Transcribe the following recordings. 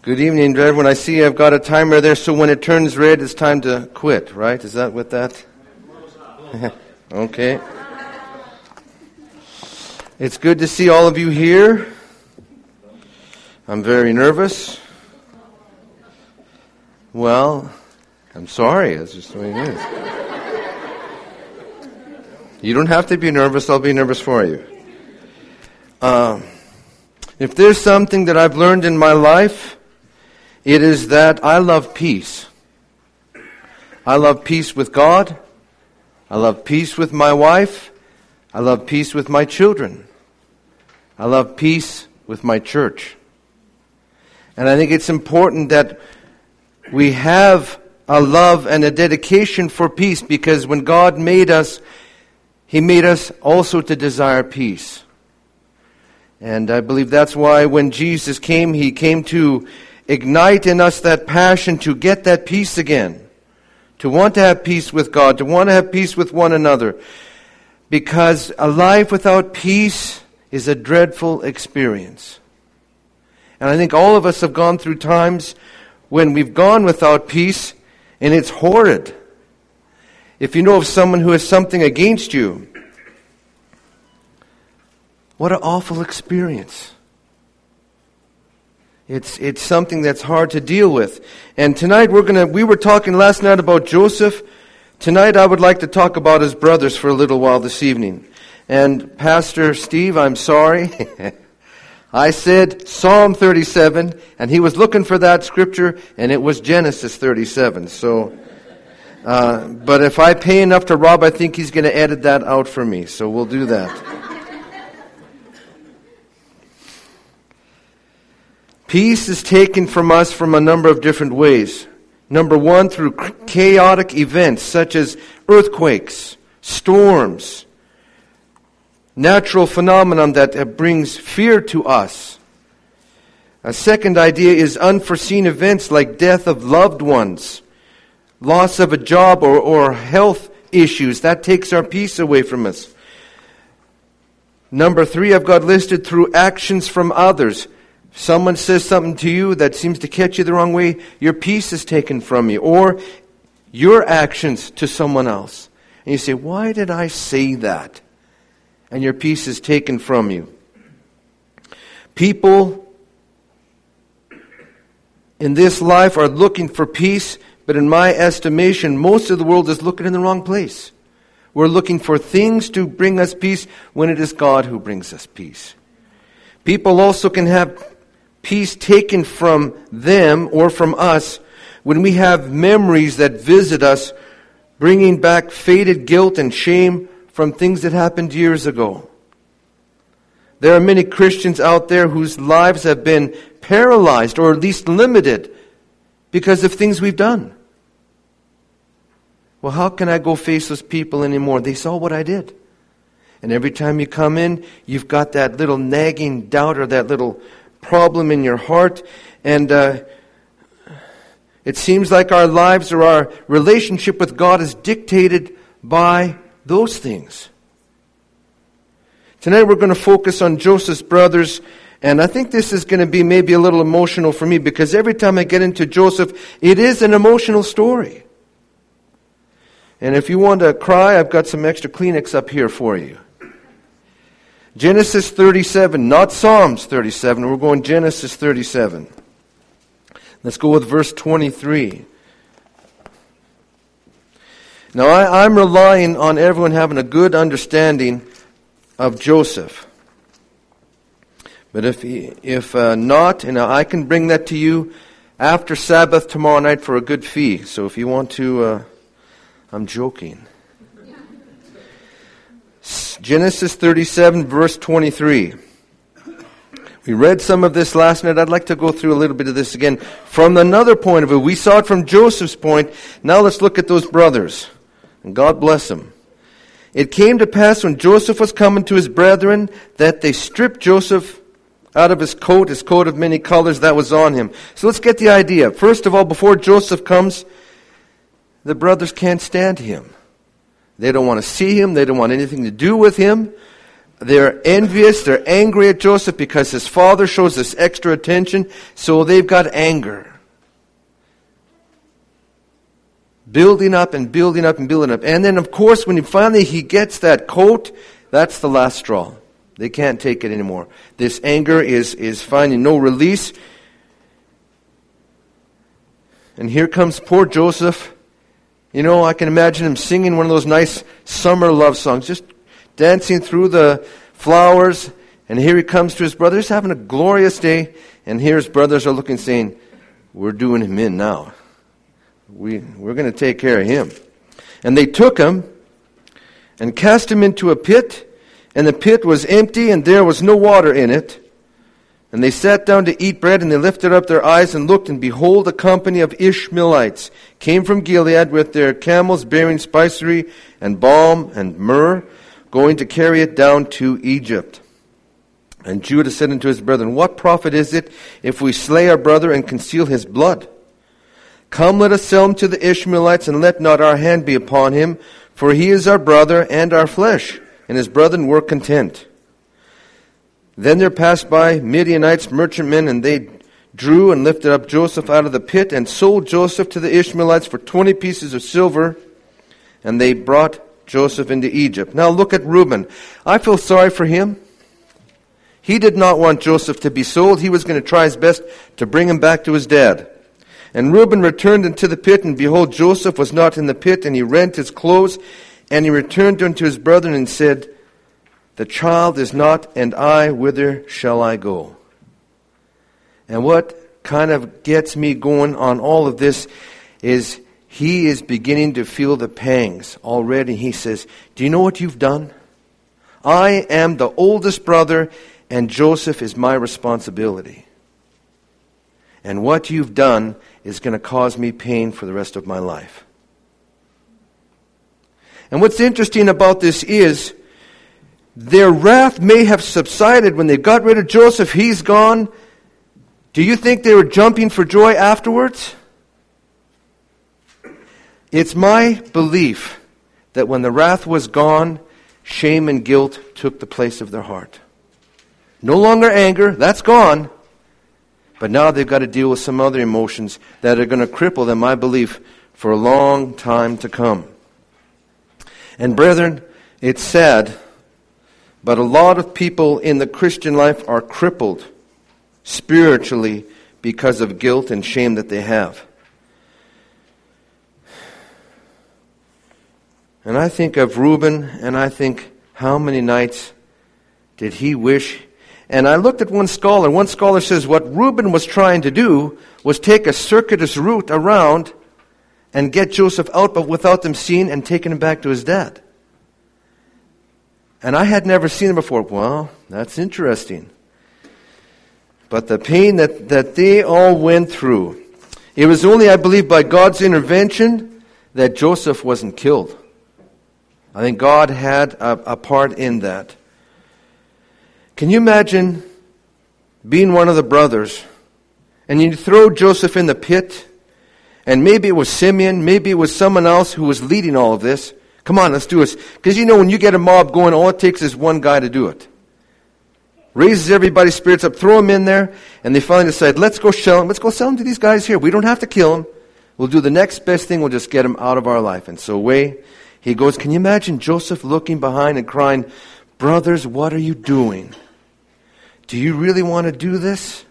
Good evening, everyone. I see I've got a timer there, so when it turns red, it's time to quit, right? Is that what that? Okay. It's good to see all of you here. I'm very nervous. Well, I'm sorry. That's just the way it is. You don't have to be nervous. I'll be nervous for you. If there's something that I've learned in my life, it is that I love peace. I love peace with God. I love peace with my wife. I love peace with my children. I love peace with my church. And I think it's important that we have a love and a dedication for peace, because when God made us, He made us also to desire peace. And I believe that's why when Jesus came, He came to ignite in us that passion to get that peace again, to want to have peace with God, to want to have peace with one another, because a life without peace is a dreadful experience. And I think all of us have gone through times when we've gone without peace, and it's horrid. If you know of someone who has something against you, what an awful experience. It's something that's hard to deal with. And tonight we were talking last night about Joseph. Tonight I would like to talk about his brothers for a little while this evening. And Pastor Steve, I'm sorry. I said Psalm 37, and he was looking for that scripture, and it was Genesis 37. So, but if I pay enough to Rob, I think he's going to edit that out for me. So we'll do that. Peace is taken from us from a number of different ways. Number one, through chaotic events such as earthquakes, storms, natural phenomenon that brings fear to us. A second idea is unforeseen events like death of loved ones, loss of a job or health issues. That takes our peace away from us. Number three, I've got listed through actions from others. Someone says something to you that seems to catch you the wrong way, your peace is taken from you. Or your actions to someone else. And you say, why did I say that? And your peace is taken from you. People in this life are looking for peace, but in my estimation, most of the world is looking in the wrong place. We're looking for things to bring us peace when it is God who brings us peace. People also can have peace taken from them or from us when we have memories that visit us, bringing back faded guilt and shame from things that happened years ago. There are many Christians out there whose lives have been paralyzed or at least limited because of things we've done. Well, how can I go face those people anymore? They saw what I did. And every time you come in, you've got that little nagging doubt or that little problem in your heart. And it seems like our lives or our relationship with God is dictated by those things. Tonight we're going to focus on Joseph's brothers. And I think this is going to be maybe a little emotional for me, because every time I get into Joseph, it is an emotional story. And if you want to cry, I've got some extra Kleenex up here for you. Genesis 37, not Psalms 37. We're going Genesis 37. Let's go with verse 23. Now, I'm relying on everyone having a good understanding of Joseph. But if not, and I can bring that to you after Sabbath tomorrow night for a good fee. So if you want to, I'm joking. Genesis 37, verse 23. We read some of this last night. I'd like to go through a little bit of this again from another point of view. We saw it from Joseph's point. Now let's look at those brothers. And God bless them. It came to pass when Joseph was coming to his brethren that they stripped Joseph out of his coat of many colors that was on him. So let's get the idea. First of all, before Joseph comes, the brothers can't stand him. They don't want to see him. They don't want anything to do with him. They're envious, they're angry at Joseph because his father shows this extra attention, so they've got anger. Building up and building up and building up. And then, of course, when he gets that coat, that's the last straw. They can't take it anymore. This anger is finding no release. And here comes poor Joseph. You know, I can imagine him singing one of those nice summer love songs, just dancing through the flowers. And here he comes to his brothers, having a glorious day. And here his brothers are looking, saying, we're doing him in now. We're going to take care of him. And they took him and cast him into a pit. And the pit was empty, and there was no water in it. And they sat down to eat bread, and they lifted up their eyes and looked, and behold, a company of Ishmaelites came from Gilead with their camels bearing spicery and balm and myrrh, going to carry it down to Egypt. And Judah said unto his brethren, what profit is it if we slay our brother and conceal his blood? Come, let us sell him to the Ishmaelites, and let not our hand be upon him, for he is our brother and our flesh. And his brethren were content. Then there passed by Midianites, merchantmen, and they drew and lifted up Joseph out of the pit, and sold Joseph to the Ishmaelites for 20 pieces of silver, and they brought Joseph into Egypt. Now look at Reuben. I feel sorry for him. He did not want Joseph to be sold. He was going to try his best to bring him back to his dad. And Reuben returned into the pit, and behold, Joseph was not in the pit, and he rent his clothes, and he returned unto his brethren and said, the child is not, and I, whither shall I go? And what kind of gets me going on all of this is he is beginning to feel the pangs already. He says, do you know what you've done? I am the oldest brother, and Joseph is my responsibility. And what you've done is going to cause me pain for the rest of my life. And what's interesting about this is their wrath may have subsided when they got rid of Joseph. He's gone. Do you think they were jumping for joy afterwards? It's my belief that when the wrath was gone, shame and guilt took the place of their heart. No longer anger, that's gone. But now they've got to deal with some other emotions that are going to cripple them, I believe, for a long time to come. And brethren, it's sad, but a lot of people in the Christian life are crippled spiritually because of guilt and shame that they have. And I think of Reuben, and I think, how many nights did he wish? And I looked at one scholar. One scholar says what Reuben was trying to do was take a circuitous route around and get Joseph out, but without them seeing, and taking him back to his dad. And I had never seen him before. Well, that's interesting. But the pain that they all went through, it was only, I believe, by God's intervention that Joseph wasn't killed. I think God had a part in that. Can you imagine being one of the brothers, and you throw Joseph in the pit, and maybe it was Simeon, maybe it was someone else who was leading all of this. Come on, let's do this. Because you know, when you get a mob going, all it takes is one guy to do it. Raises everybody's spirits up, throw him in there, and they finally decide, let's go sell him. Let's go sell him to these guys here. We don't have to kill him. We'll do the next best thing. We'll just get him out of our life. And so away he goes. Can you imagine Joseph looking behind and crying, brothers, what are you doing? Do you really want to do this?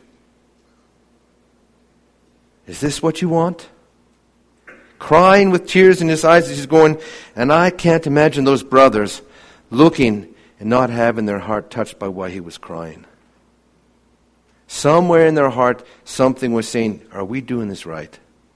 Is this what you want? Crying with tears in his eyes as he's going, and I can't imagine those brothers looking and not having their heart touched by why he was crying. Somewhere in their heart, something was saying, are we doing this right?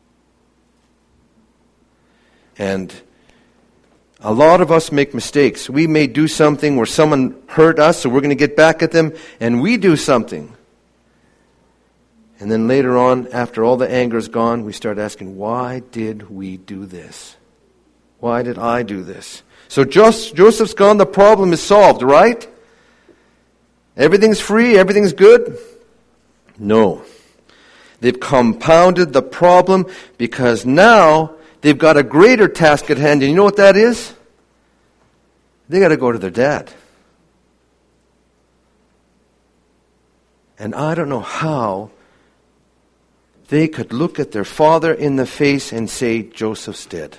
And a lot of us make mistakes. We may do something where someone hurt us, so we're going to get back at them, and we do something. And then later on, after all the anger is gone, we start asking, why did we do this? Why did I do this? So Joseph's gone, the problem is solved, right? Everything's free, everything's good? No. They've compounded the problem because now they've got a greater task at hand. And you know what that is? They got to go to their dad. And I don't know how they could look at their father in the face and say, Joseph's dead.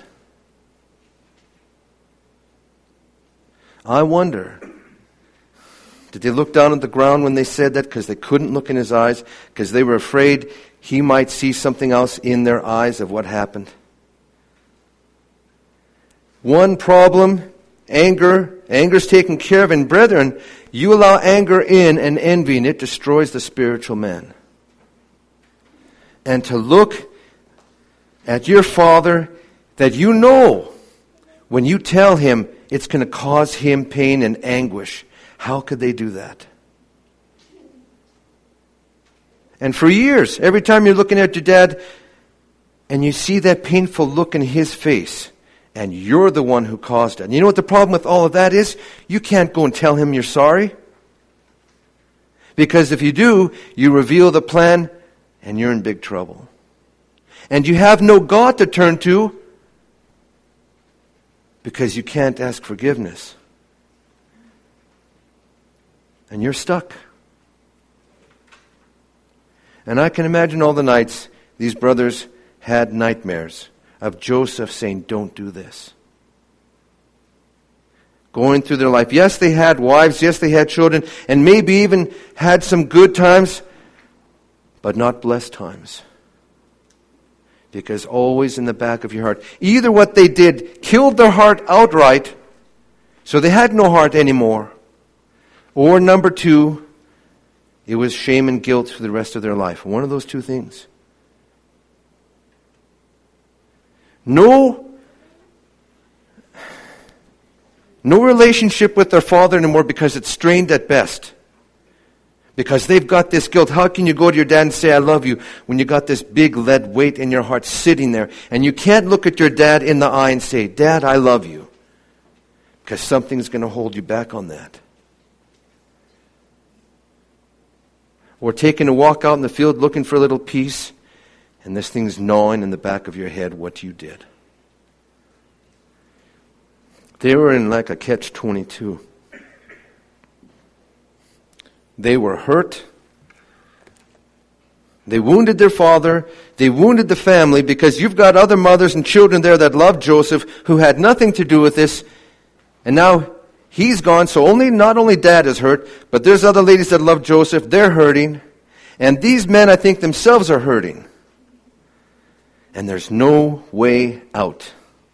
I wonder, did they look down at the ground when they said that because they couldn't look in his eyes, because they were afraid he might see something else in their eyes of what happened? One problem, anger. Anger's taken care of. And brethren, you allow anger in and envy, and it destroys the spiritual man. And to look at your father that you know when you tell him it's going to cause him pain and anguish. How could they do that? And for years, every time you're looking at your dad and you see that painful look in his face, and you're the one who caused it. And you know what the problem with all of that is? You can't go and tell him you're sorry. Because if you do, you reveal the plan and you're in big trouble. And you have no God to turn to because you can't ask forgiveness. And you're stuck. And I can imagine all the nights these brothers had nightmares of Joseph saying, don't do this. Going through their life. Yes, they had wives. Yes, they had children. And maybe even had some good times, but not blessed times. Because always in the back of your heart, either what they did killed their heart outright, so they had no heart anymore, or number two, it was shame and guilt for the rest of their life. One of those two things. No relationship with their father anymore because it's strained at best. Because they've got this guilt. How can you go to your dad and say, I love you, when you got this big lead weight in your heart sitting there, and you can't look at your dad in the eye and say, Dad, I love you. Because something's going to hold you back on that. Or taking a walk out in the field looking for a little peace, and this thing's gnawing in the back of your head what you did. They were in like a catch-22. They were hurt. They wounded their father. They wounded the family because you've got other mothers and children there that loved Joseph who had nothing to do with this. And now he's gone, so not only dad is hurt, but there's other ladies that love Joseph. They're hurting. And these men, I think, themselves are hurting. And there's no way out.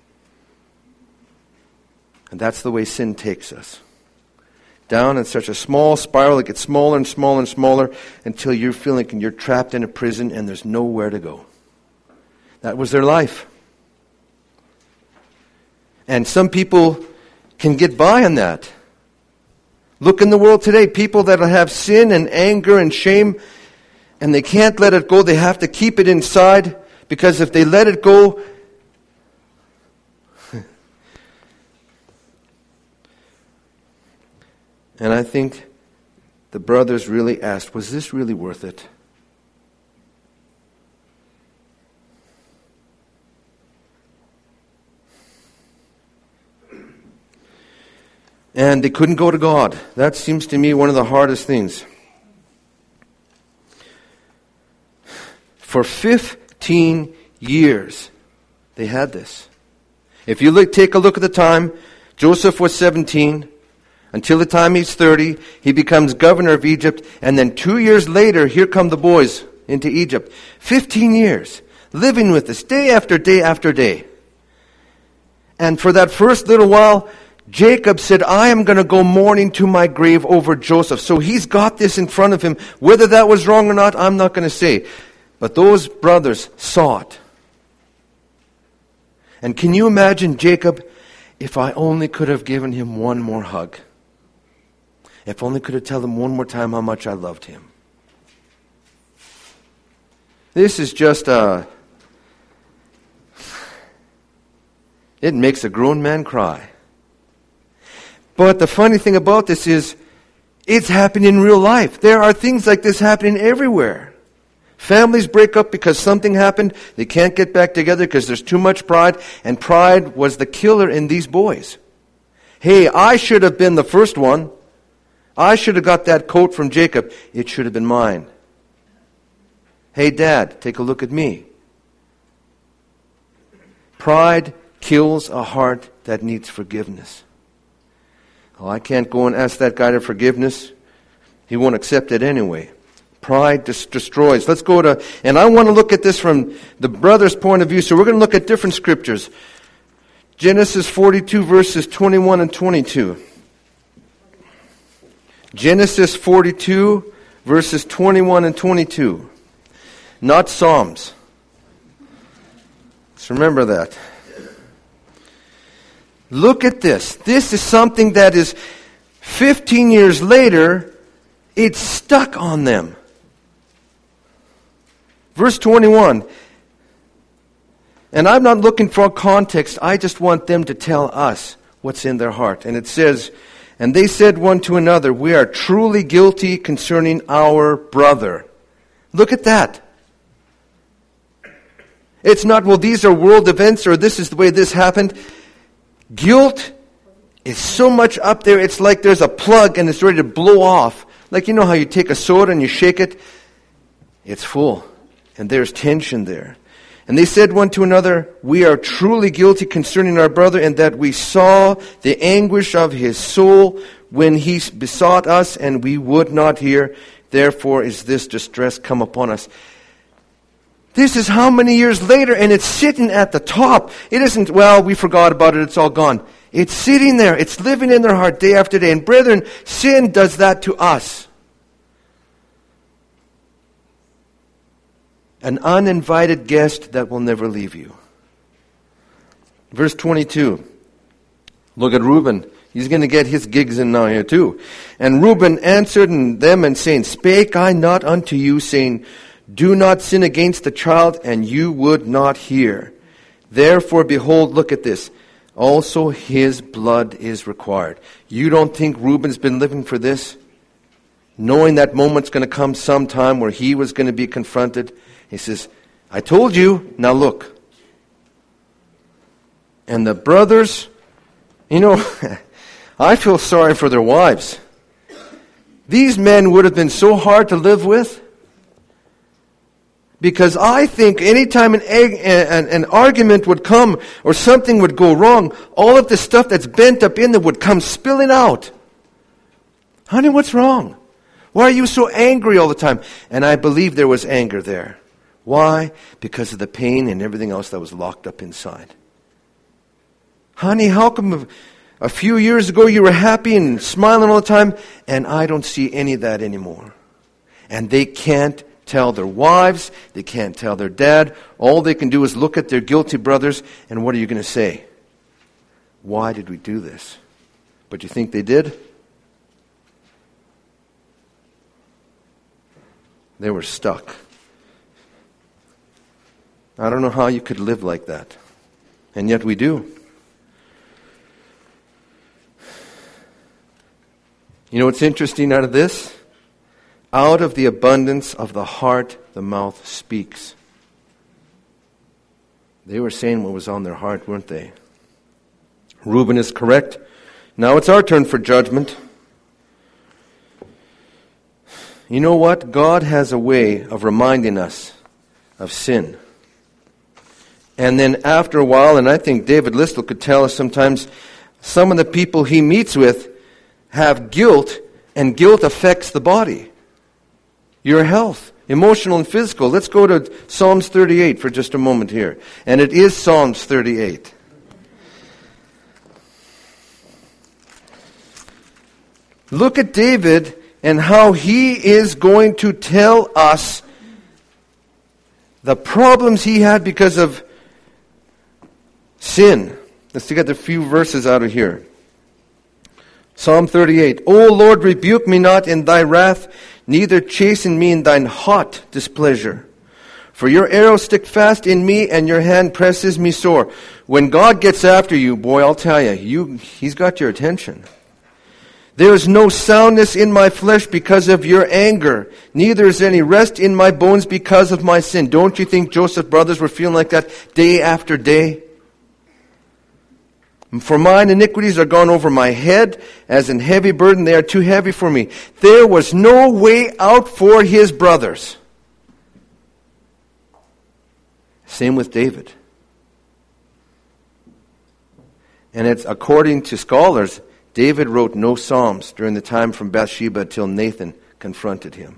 And that's the way sin takes us. Down in such a small spiral, it gets smaller and smaller and smaller until you're feeling like you're trapped in a prison and there's nowhere to go. That was their life. And some people can get by on that. Look in the world today, people that have sin and anger and shame, and they can't let it go. They have to keep it inside, because if they let it go, and I think the brothers really asked, was this really worth it? And they couldn't go to God. That seems to me one of the hardest things. For 15 years, they had this. If you take a look at the time, Joseph was 17. Until the time he's 30, he becomes governor of Egypt. And then 2 years later, here come the boys into Egypt. 15 years, living with this day after day after day. And for that first little while, Jacob said, I am going to go mourning to my grave over Joseph. So he's got this in front of him. Whether that was wrong or not, I'm not going to say. But those brothers saw it. And can you imagine Jacob, if I only could have given him one more hug? If only could have told him one more time how much I loved him. This is just it makes a grown man cry. But the funny thing about this is, it's happening in real life. There are things like this happening everywhere. Families break up because something happened. They can't get back together because there's too much pride. And pride was the killer in these boys. Hey, I should have been the first one. I should have got that coat from Jacob. It should have been mine. Hey, Dad, take a look at me. Pride kills a heart that needs forgiveness. Oh, I can't go and ask that guy for forgiveness. He won't accept it anyway. Pride destroys. Let's go to, and I want to look at this from the brother's point of view, so we're going to look at different scriptures. Genesis 42 verses 21 and 22. Genesis 42 verses 21 and 22. Not Psalms. Let's remember that. Look at this. This is something that is 15 years later, it's stuck on them. Verse 21. And I'm not looking for context. I just want them to tell us what's in their heart. And it says, and they said one to another, we are truly guilty concerning our brother. Look at that. It's not, well, these are world events or this is the way this happened. Guilt is so much up there, it's like there's a plug and it's ready to blow off. Like you know how you take a soda and you shake it? It's full. And there's tension there. And they said one to another, we are truly guilty concerning our brother, and that we saw the anguish of his soul when he besought us, and we would not hear. Therefore is this distress come upon us. This is how many years later, and it's sitting at the top. It isn't, well, we forgot about it, it's all gone. It's sitting there. It's living in their heart day after day. And brethren, sin does that to us. An uninvited guest that will never leave you. Verse 22. Look at Reuben. He's going to get his gigs in now here too. And Reuben answered them and saying, spake I not unto you, saying, do not sin against the child, and you would not hear. Therefore, behold, look at this. Also his blood is required. You don't think Reuben's been living for this? Knowing that moment's going to come sometime where he was going to be confronted. He says, I told you, now look. And the brothers, you know, I feel sorry for their wives. These men would have been so hard to live with. Because I think anytime an argument would come or something would go wrong, all of the stuff that's bent up in them would come spilling out. Honey, what's wrong? Why are you so angry all the time? And I believe there was anger there. Why? Because of the pain and everything else that was locked up inside. Honey, how come a few years ago you were happy and smiling all the time, and I don't see any of that anymore? And they can't tell their wives, they can't tell their dad. All they can do is look at their guilty brothers, and what are you going to say? Why did we do this? But you think they did? They were stuck. I don't know how you could live like that. And yet we do. You know what's interesting out of this? Out of the abundance of the heart, the mouth speaks. They were saying what was on their heart, weren't they? Reuben is correct. Now it's our turn for judgment. You know what? God has a way of reminding us of sin. And then after a while, and I think David Listle could tell us sometimes, some of the people he meets with have guilt, and guilt affects the body. Your health, emotional and physical. Let's go to Psalms 38 for just a moment here. And it is Psalms 38. Look at David and how he is going to tell us the problems he had because of sin. Let's get a few verses out of here. Psalm 38. O Lord, rebuke me not in thy wrath, neither chasten me in thine hot displeasure. For your arrows stick fast in me, and your hand presses me sore. When God gets after you, boy, I'll tell you, he's got your attention. There is no soundness in my flesh because of your anger, neither is any rest in my bones because of my sin. Don't you think Joseph's brothers were feeling like that day after day? For mine iniquities are gone over my head, as in heavy burden they are too heavy for me. There was no way out for his brothers. Same with David. And it's according to scholars, David wrote no Psalms during the time from Bathsheba till Nathan confronted him.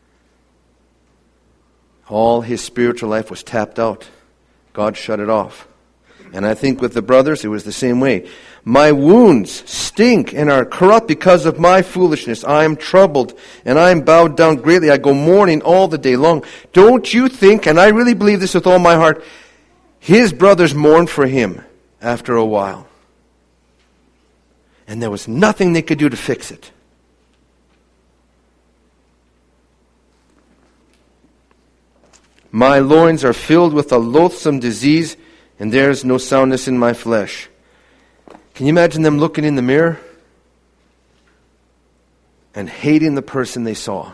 All his spiritual life was tapped out. God shut it off. And I think with the brothers, it was the same way. My wounds stink and are corrupt because of my foolishness. I am troubled and I am bowed down greatly. I go mourning all the day long. Don't you think, and I really believe this with all my heart, his brothers mourned for him after a while. And there was nothing they could do to fix it. My loins are filled with a loathsome disease, and there is no soundness in my flesh. Can you imagine them looking in the mirror and hating the person they saw?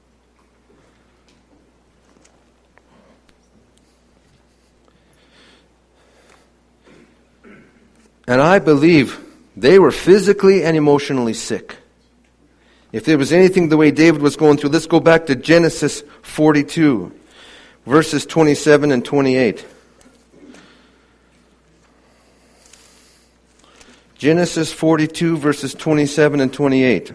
And I believe they were physically and emotionally sick. If there was anything the way David was going through, let's go back to Genesis 42, verses 27 and 28. Genesis 42, verses 27 and 28.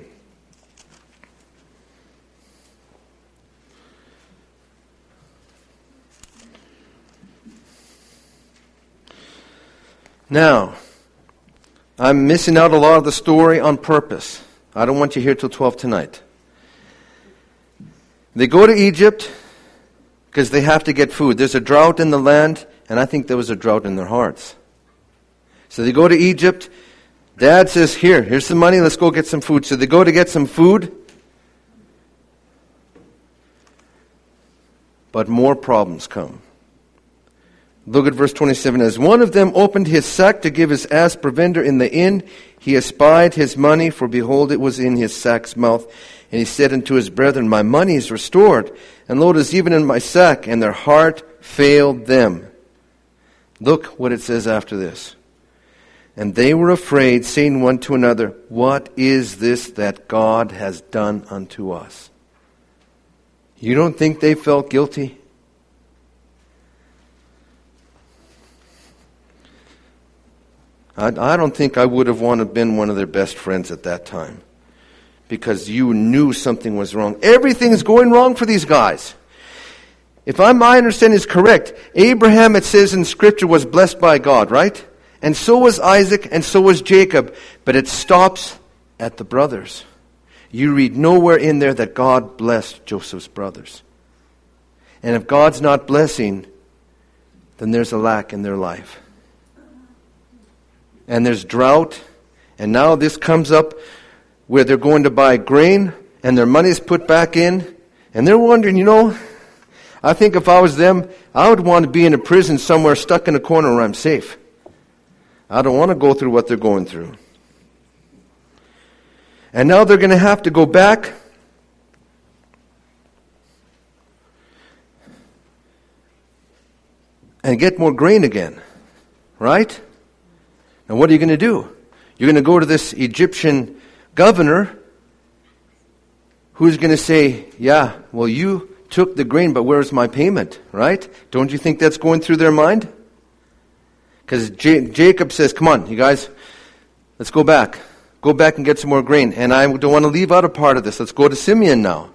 Now, I'm missing out a lot of the story on purpose. I don't want you here till 12 tonight. They go to Egypt because they have to get food. There's a drought in the land, and I think there was a drought in their hearts. So they go to Egypt. Dad says, here's some money, let's go get some food. So they go to get some food. But more problems come. Look at verse 27. As one of them opened his sack to give his ass provender in the inn, he espied his money, for behold, it was in his sack's mouth. And he said unto his brethren, my money is restored, and lo, it is even in my sack. And their heart failed them. Look what it says after this. And they were afraid, saying one to another, what is this that God has done unto us? You don't think they felt guilty? I don't think I would have wanted to been one of their best friends at that time. Because you knew something was wrong. Everything's going wrong for these guys. If my understanding is correct, Abraham, it says in Scripture, was blessed by God, right? And so was Isaac, and so was Jacob. But it stops at the brothers. You read nowhere in there that God blessed Joseph's brothers. And if God's not blessing, then there's a lack in their life. And there's drought. And now this comes up where they're going to buy grain, and their money's put back in. And they're wondering, I think if I was them, I would want to be in a prison somewhere stuck in a corner where I'm safe. I don't want to go through what they're going through. And now they're going to have to go back and get more grain again. Right? Now what are you going to do? You're going to go to this Egyptian governor who's going to say, yeah, well, you took the grain, but where's my payment? Right? Don't you think that's going through their mind? Because Jacob says, come on, you guys, let's go back. Go back and get some more grain. And I don't want to leave out a part of this. Let's go to Simeon now.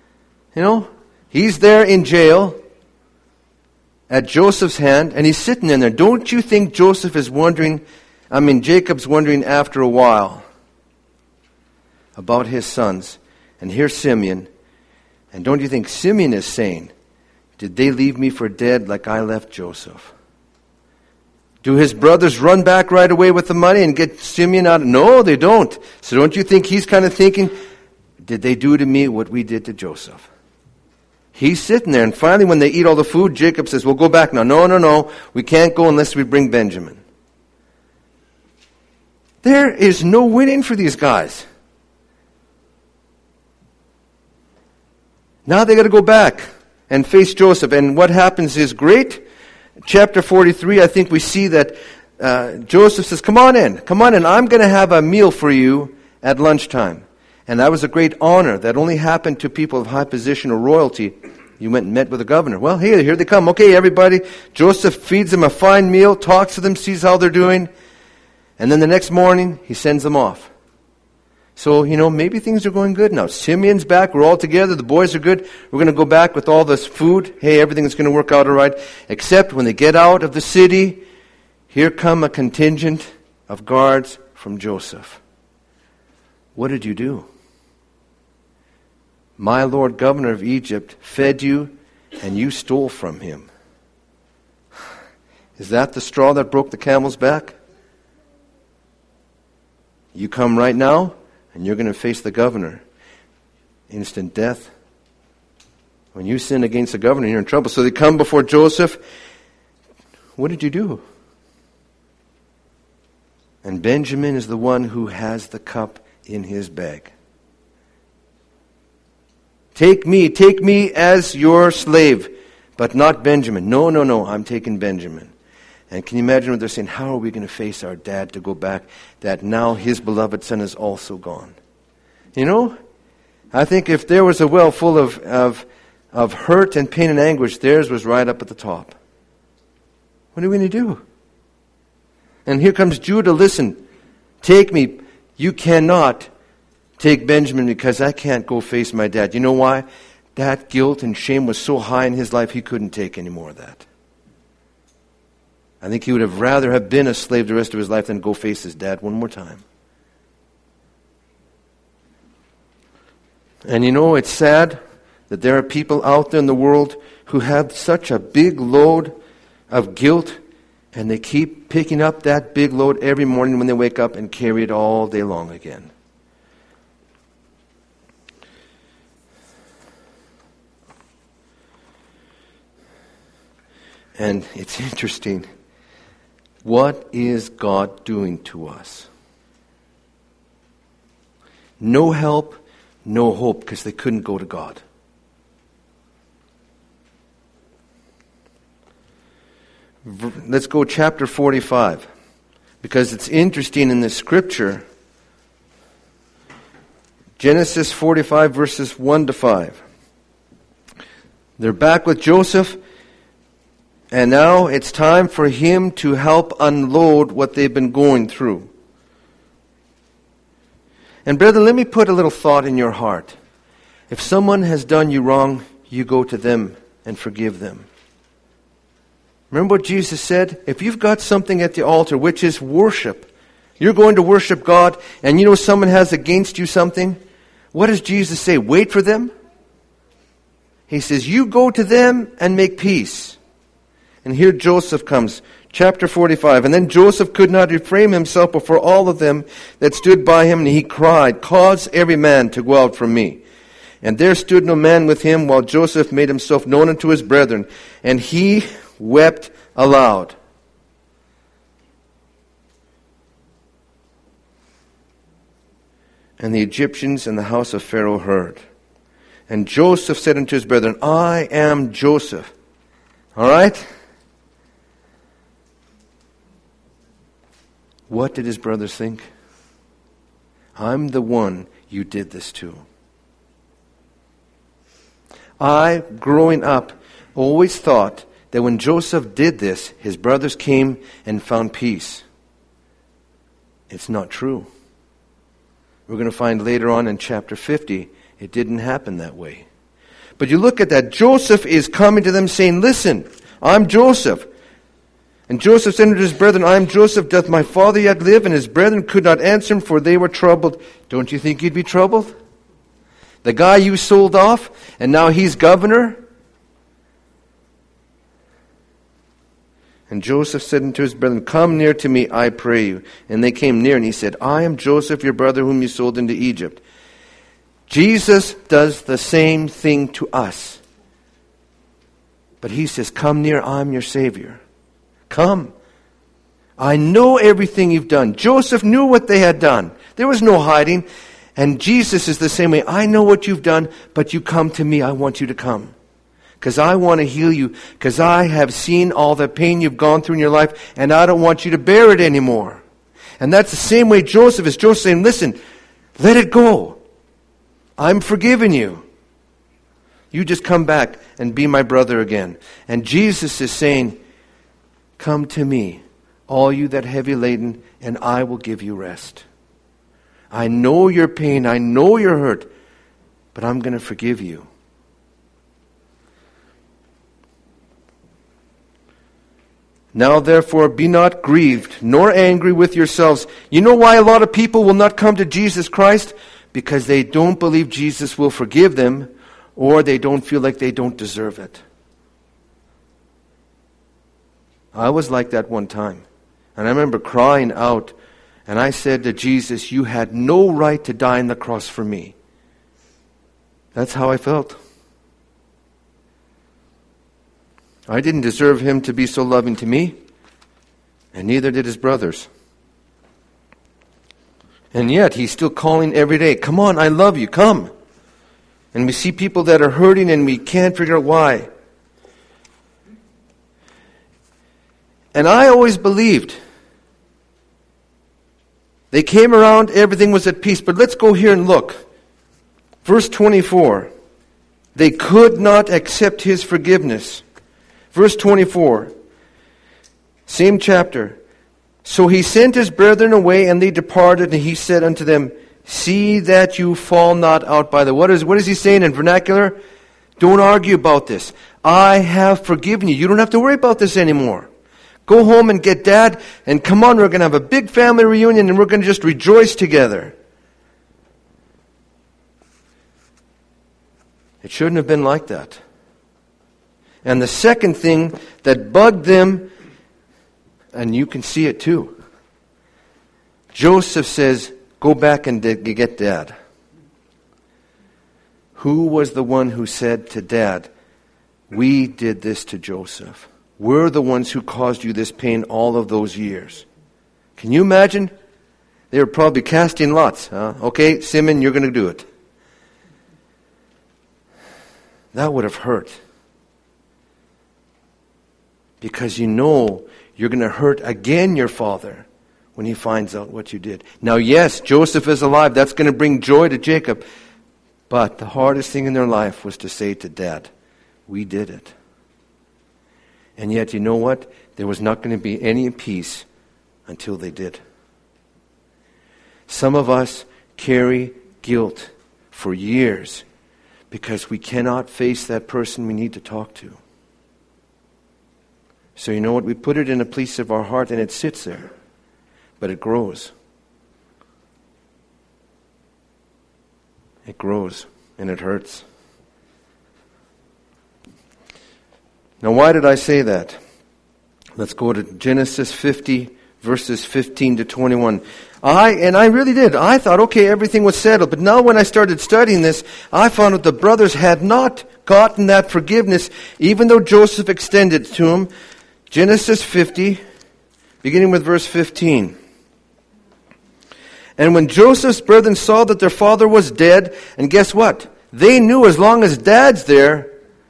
He's there in jail at Joseph's hand, and he's sitting in there. Don't you think Jacob's wondering after a while about his sons. And here's Simeon. And don't you think Simeon is saying, did they leave me for dead like I left Joseph? Do his brothers run back right away with the money and get Simeon out? No, they don't. So don't you think he's kind of thinking, did they do to me what we did to Joseph? He's sitting there, and finally when they eat all the food, Jacob says, we'll go back now. No, we can't go unless we bring Benjamin. There is no winning for these guys. Now they got to go back and face Joseph. And what happens is great. Chapter 43, I think we see that Joseph says, come on in. I'm going to have a meal for you at lunchtime. And that was a great honor that only happened to people of high position or royalty. You went and met with the governor. Well, here they come. Okay, everybody. Joseph feeds them a fine meal, talks to them, sees how they're doing. And then the next morning, he sends them off. So, maybe things are going good now. Simeon's back. We're all together. The boys are good. We're going to go back with all this food. Hey, everything's going to work out all right. Except when they get out of the city, here come a contingent of guards from Joseph. What did you do? My lord governor of Egypt fed you, and you stole from him. Is that the straw that broke the camel's back? You come right now, and you're going to face the governor. Instant death. When you sin against the governor, you're in trouble. So they come before Joseph. What did you do? And Benjamin is the one who has the cup in his bag. Take me as your slave, but not Benjamin. No, I'm taking Benjamin. And can you imagine what they're saying? How are we going to face our dad to go back that now his beloved son is also gone? I think if there was a well full of hurt and pain and anguish, theirs was right up at the top. What are we going to do? And here comes Judah. Listen, take me. You cannot take Benjamin because I can't go face my dad. You know why? That guilt and shame was so high in his life he couldn't take any more of that. I think he would have rather have been a slave the rest of his life than go face his dad one more time. And it's sad that there are people out there in the world who have such a big load of guilt, and they keep picking up that big load every morning when they wake up and carry it all day long again. And it's interesting. What is God doing to us? No help, no hope, because they couldn't go to God. Let's go chapter 45. Because it's interesting in the scripture. Genesis 45 verses 1 to 5. They're back with Joseph. And now it's time for him to help unload what they've been going through. And brother, let me put a little thought in your heart. If someone has done you wrong, you go to them and forgive them. Remember what Jesus said? If you've got something at the altar, which is worship, you're going to worship God, and someone has against you something, what does Jesus say? Wait for them? He says, you go to them and make peace. And here Joseph comes, chapter 45. And then Joseph could not refrain himself before all of them that stood by him, and he cried, cause every man to go out from me. And there stood no man with him, while Joseph made himself known unto his brethren, and he wept aloud. And the Egyptians and the house of Pharaoh heard. And Joseph said unto his brethren, I am Joseph. All right? What did his brothers think? I'm the one you did this to. I, growing up, always thought that when Joseph did this, his brothers came and found peace. It's not true. We're going to find later on in chapter 50, it didn't happen that way. But you look at that. Joseph is coming to them saying, listen, I'm Joseph. And Joseph said unto his brethren, I am Joseph. Doth my father yet live? And his brethren could not answer him, for they were troubled. Don't you think you'd be troubled? The guy you sold off, and now he's governor? And Joseph said unto his brethren, come near to me, I pray you. And they came near, and he said, I am Joseph, your brother, whom you sold into Egypt. Jesus does the same thing to us. But he says, come near, I'm your Savior. Come. I know everything you've done. Joseph knew what they had done. There was no hiding. And Jesus is the same way. I know what you've done, but you come to me. I want you to come. Because I want to heal you. Because I have seen all the pain you've gone through in your life, and I don't want you to bear it anymore. And that's the same way Joseph is. Joseph saying, listen, let it go. I'm forgiving you. You just come back and be my brother again. And Jesus is saying, come to me, all you that heavy laden, and I will give you rest. I know your pain, I know your hurt, but I'm going to forgive you. Now therefore be not grieved, nor angry with yourselves. You know why a lot of people will not come to Jesus Christ? Because they don't believe Jesus will forgive them, or they don't feel like they don't deserve it. I was like that one time. And I remember crying out, and I said to Jesus, you had no right to die on the cross for me. That's how I felt. I didn't deserve him to be so loving to me, and neither did his brothers. And yet, he's still calling every day, come on, I love you, come. And we see people that are hurting and we can't figure out why. And I always believed they came around, everything was at peace. But let's go here and look. Verse 24. They could not accept his forgiveness. Verse 24. Same chapter. So he sent his brethren away, and they departed, and he said unto them, see that you fall not out by the... What is he saying in vernacular? Don't argue about this. I have forgiven you. You don't have to worry about this anymore. Go home and get Dad, and come on, we're going to have a big family reunion, and we're going to just rejoice together. It shouldn't have been like that. And the second thing that bugged them, and you can see it too, Joseph says, go back and get Dad. Who was the one who said to Dad, we did this to Joseph. We're the ones who caused you this pain all of those years. Can you imagine? They were probably casting lots. Huh? Okay, Simon, you're going to do it. That would have hurt. Because you know you're going to hurt again your father when he finds out what you did. Now, yes, Joseph is alive. That's going to bring joy to Jacob. But the hardest thing in their life was to say to Dad, we did it. And yet, you know what? There was not going to be any peace until they did. Some of us carry guilt for years because we cannot face that person we need to talk to. So you know what? We put it in a place of our heart and it sits there. But it grows. It grows and it hurts. Now why did I say that? Let's go to Genesis 50, verses 15 to 21. I really did. I thought, okay, everything was settled. But now when I started studying this, I found that the brothers had not gotten that forgiveness, even though Joseph extended it to them. Genesis 50, beginning with verse 15. And when Joseph's brethren saw that their father was dead, and guess what? They knew as long as Dad's there,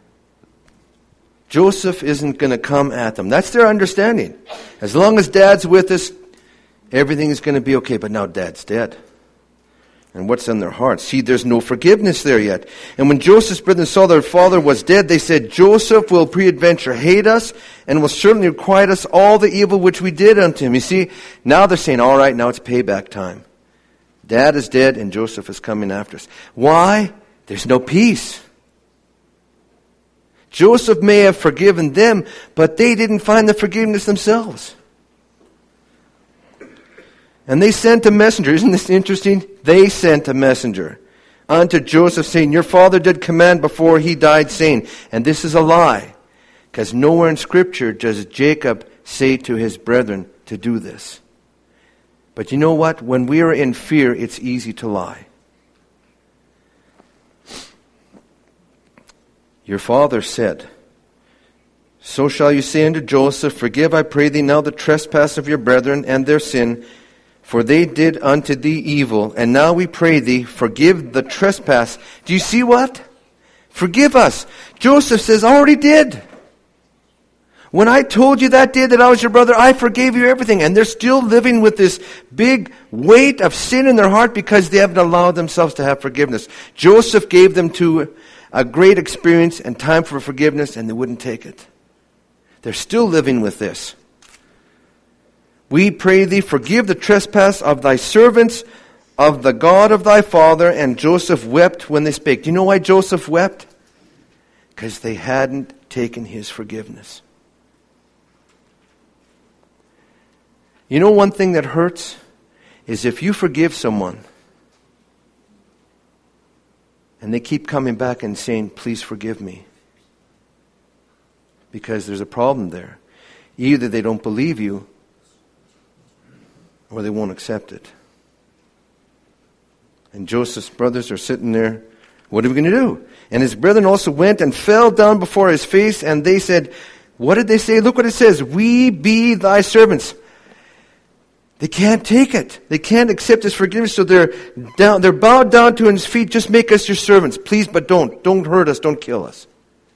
Joseph isn't going to come at them. That's their understanding. As long as Dad's with us, everything's going to be okay. But now Dad's dead. And what's in their hearts? See, there's no forgiveness there yet. And when Joseph's brethren saw their father was dead, they said, Joseph will peradventure hate us, and will certainly requite us all the evil which we did unto him. You see, now they're saying, all right, now it's payback time. Dad is dead, and Joseph is coming after us. Why? There's no peace. Joseph may have forgiven them, but they didn't find the forgiveness themselves. And they sent a messenger. Isn't this interesting? They sent a messenger unto Joseph saying, your father did command before he died, saying, and this is a lie, because nowhere in Scripture does Jacob say to his brethren to do this. But you know what? When we are in fear, it's easy to lie. Your father said, so shall you say unto Joseph, forgive, I pray thee, now the trespass of your brethren and their sin, for they did unto thee evil. And now we pray thee, forgive the trespass. Do you see what? Forgive us. Joseph says, I already did. When I told you that day that I was your brother, I forgave you everything. And they're still living with this big weight of sin in their heart because they haven't allowed themselves to have forgiveness. Joseph gave them to a great experience and time for forgiveness, and they wouldn't take it. They're still living with this. We pray thee, forgive the trespass of thy servants, of the God of thy father. And Joseph wept when they spake. Do you know why Joseph wept? Because they hadn't taken his forgiveness. You know one thing that hurts is if you forgive someone and they keep coming back and saying, please forgive me. Because there's a problem there. Either they don't believe you or they won't accept it. And Joseph's brothers are sitting there, what are we going to do? And his brethren also went and fell down before his face, and they said, what did they say? Look what it says, we be thy servants. They can't take it. They can't accept his forgiveness, so they're bowed down to his feet. Just make us your servants, please, but don't. Don't hurt us, don't kill us.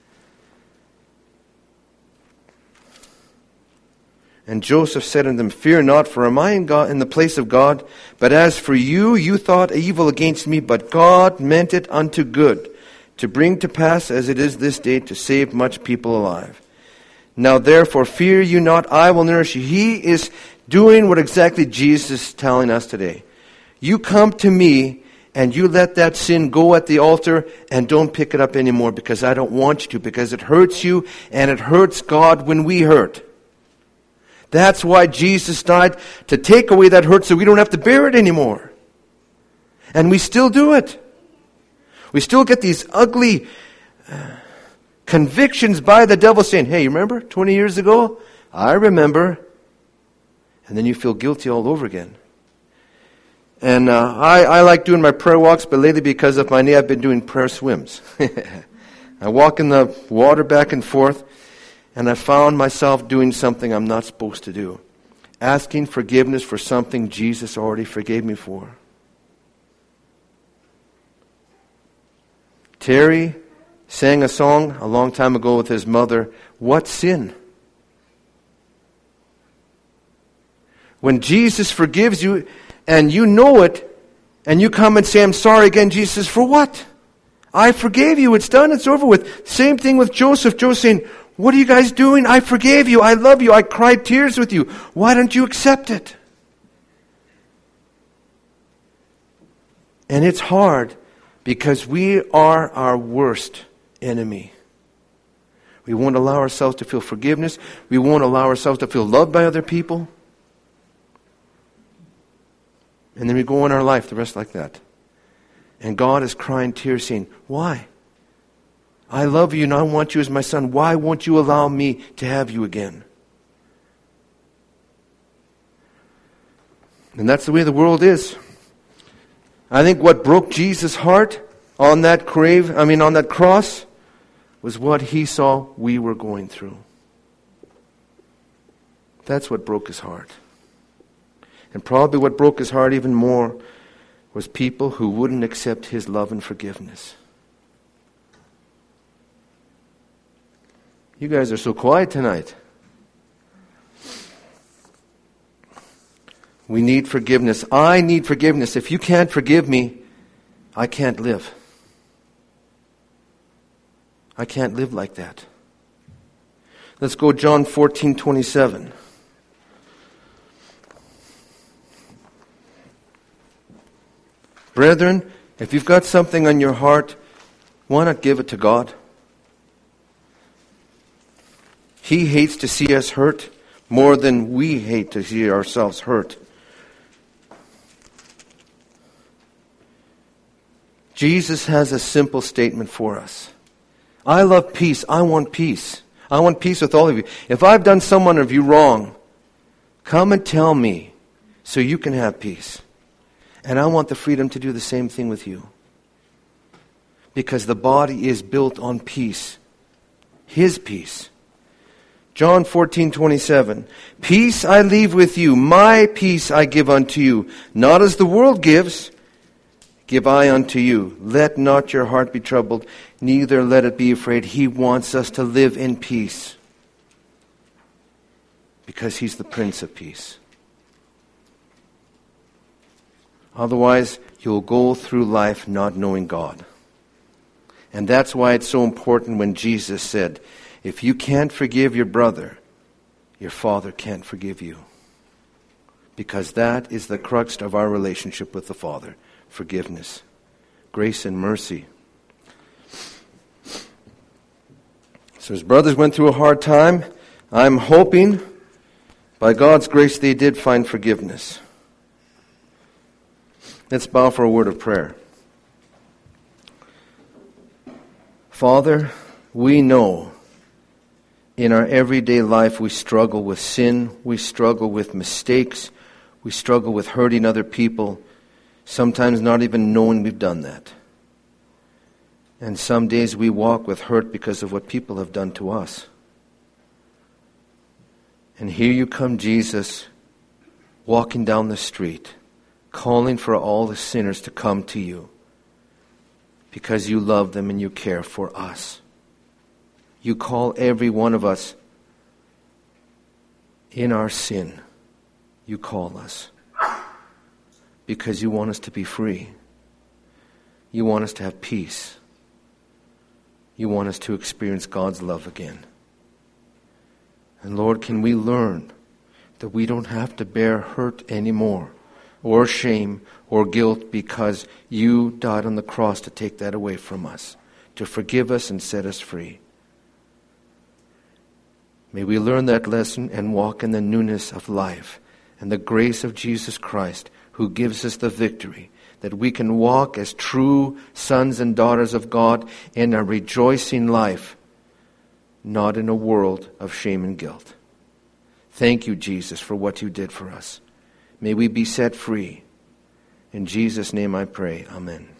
And Joseph said unto them, fear not, for am I in the place of God? But as for you, you thought evil against me, but God meant it unto good, to bring to pass as it is this day, to save much people alive. Now therefore fear you not, I will nourish you. He is doing what exactly Jesus is telling us today. You come to me and you let that sin go at the altar and don't pick it up anymore, because I don't want you to, because it hurts you and it hurts God when we hurt. That's why Jesus died, to take away that hurt so we don't have to bear it anymore. And we still do it. We still get these ugly convictions by the devil saying, hey, you remember 20 years ago? I remember. And then you feel guilty all over again. And I like doing my prayer walks, but lately because of my knee, I've been doing prayer swims. I walk in the water back and forth, and I found myself doing something I'm not supposed to do. Asking forgiveness for something Jesus already forgave me for. Terry sang a song a long time ago with his mother, What Sin? When Jesus forgives you and you know it, and you come and say, I'm sorry again, Jesus says, for what? I forgave you. It's done. It's over with. Same thing with Joseph. Joseph saying, what are you guys doing? I forgave you. I love you. I cried tears with you. Why don't you accept it? And it's hard because we are our worst enemy. We won't allow ourselves to feel forgiveness. We won't allow ourselves to feel loved by other people. And then we go on our life the rest like that. And God is crying tears saying, why? I love you and I want you as my son. Why won't you allow me to have you again? And that's the way the world is. I think what broke Jesus' heart on that cross was what he saw we were going through. That's what broke his heart. And probably what broke his heart even more was people who wouldn't accept his love and forgiveness. You guys are so quiet tonight. We need forgiveness. I need forgiveness. If you can't forgive me, I can't live. I can't live like that. Let's go John 14:27. Brethren, if you've got something on your heart, why not give it to God? He hates to see us hurt more than we hate to see ourselves hurt. Jesus has a simple statement for us. I love peace. I want peace. I want peace with all of you. If I've done someone of you wrong, come and tell me so you can have peace. And I want the freedom to do the same thing with you. Because the body is built on peace. His peace. John 14:27. Peace I leave with you, my peace I give unto you. Not as the world gives, give I unto you. Let not your heart be troubled, neither let it be afraid. He wants us to live in peace because He's the Prince of Peace. Otherwise, you'll go through life not knowing God. And that's why it's so important when Jesus said, if you can't forgive your brother, your Father can't forgive you. Because that is the crux of our relationship with the Father. Forgiveness, grace and mercy. So his brothers went through a hard time. I'm hoping, by God's grace, they did find forgiveness. Let's bow for a word of prayer. Father, we know in our everyday life we struggle with sin, we struggle with mistakes, we struggle with hurting other people, sometimes not even knowing we've done that. And some days we walk with hurt because of what people have done to us. And here you come, Jesus, walking down the street, calling for all the sinners to come to you because you love them and you care for us. You call every one of us in our sin. You call us because you want us to be free. You want us to have peace. You want us to experience God's love again. And Lord, can we learn that we don't have to bear hurt anymore, or shame, or guilt, because you died on the cross to take that away from us, to forgive us and set us free. May we learn that lesson and walk in the newness of life and the grace of Jesus Christ, who gives us the victory, that we can walk as true sons and daughters of God in a rejoicing life, not in a world of shame and guilt. Thank you, Jesus, for what you did for us. May we be set free. In Jesus' name I pray. Amen.